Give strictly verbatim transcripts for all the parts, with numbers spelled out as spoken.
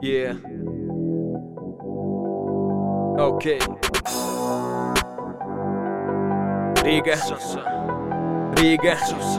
Yeah. Окей. Рига. Рига.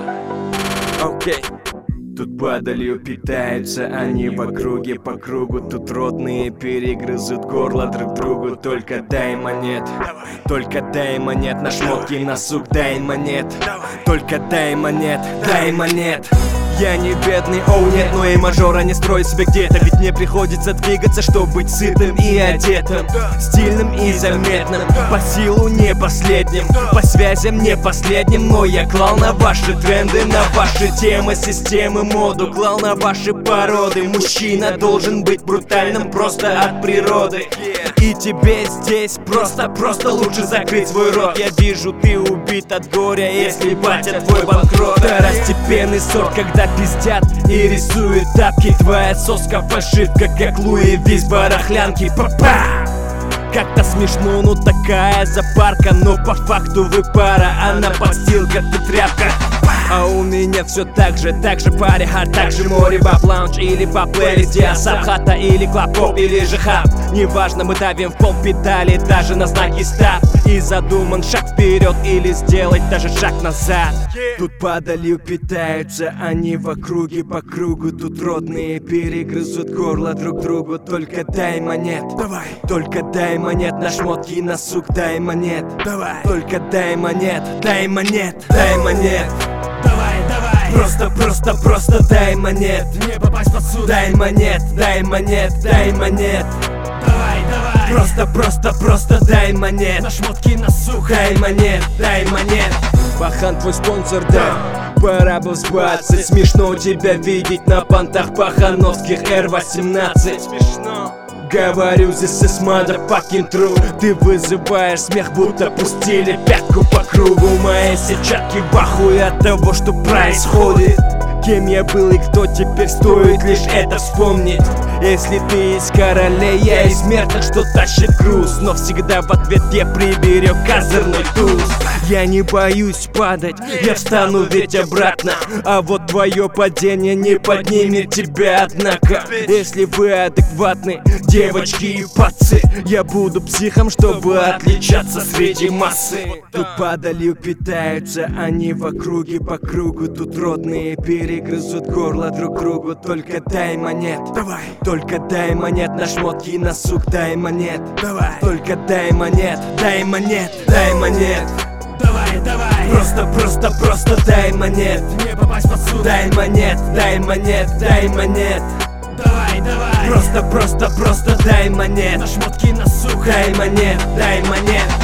Окей. Тут падалью питаются они в округе по кругу. Тут родные перегрызут горло друг другу. Только дай монет, только дай монет. На шмотки, на сук, дай монет. Только дай монет, дай монет. Я не бедный, оу нет, но и мажора не строй себе где-то. Ведь мне приходится двигаться, чтобы быть сытым и одетым, стильным и заметным, по силу не последним, по связям не последним. Но я клал на ваши тренды, на ваши темы, системы, моду. Клал на ваши породы. Мужчина должен быть брутальным просто от природы. И тебе здесь просто-просто лучше закрыть свой рот. Я вижу, ты убит от горя, если батя твой банкрот. Второстепенный сорт, когда пиздят и рисуют тапки. Твоя соска фальшивка, как Луи Ви с барахлянки. Па-па! Как-то смешно, ну такая запарка. Но по факту вы пара, она подстилка, ты тряпка. А у меня все так же, так же пари хард, так же море баб лаунж или по плейлисте Асап хата или клаб-поп или же хаб. Неважно, мы давим в пол педали, даже на знаки стап. И задуман шаг вперед или сделать даже шаг назад. Тут падалью питаются они в округе по кругу. Тут родные перегрызут горло друг другу. Только дай монет, давай. Только дай монет, на шмотки, на сук, дай монет, давай. Только дай монет, дай монет, дай монет. Давай, давай. Просто, просто, просто дай монет. Не попасть под суд. Дай монет, дай монет, дай монет. Давай, давай. Просто, просто, просто дай монет. На шмотки, на сук. Дай монет, дай монет. Пахан твой спонсор, да. Пора бы взбаться. Смешно тебя видеть на понтах пахановских эр восемнадцать. Смешно. Говорю, this is motherfucking true. Ты вызываешь смех, будто пустили пятку по кругу. Мои сетчатки в ахуе от того, что происходит. Кем я был и кто теперь, стоит лишь это вспомнить. Если ты из королей, я из смертных, что тащит груз. Но всегда в ответ я приберег козырный туз. Я не боюсь падать, я встану ведь обратно. А вот твое падение не поднимет тебя, однако. Если вы адекватны, девочки и пацы, я буду психом, чтобы отличаться среди массы. Тут падалью питаются они в округе по кругу. Тут родные перегрызут горло друг другу. Только дай монет, давай. Только дай монет, на шмотки, на сук, дай монет, давай. Только дай монет, дай монет, дай монет. Давай, давай. Просто, просто, просто дай монет. Не попасть под суд. Дай монет, дай монет, дай монет. Давай, давай. Просто, просто, просто дай монет. На шмотки, на сук. Дай монет, дай монет.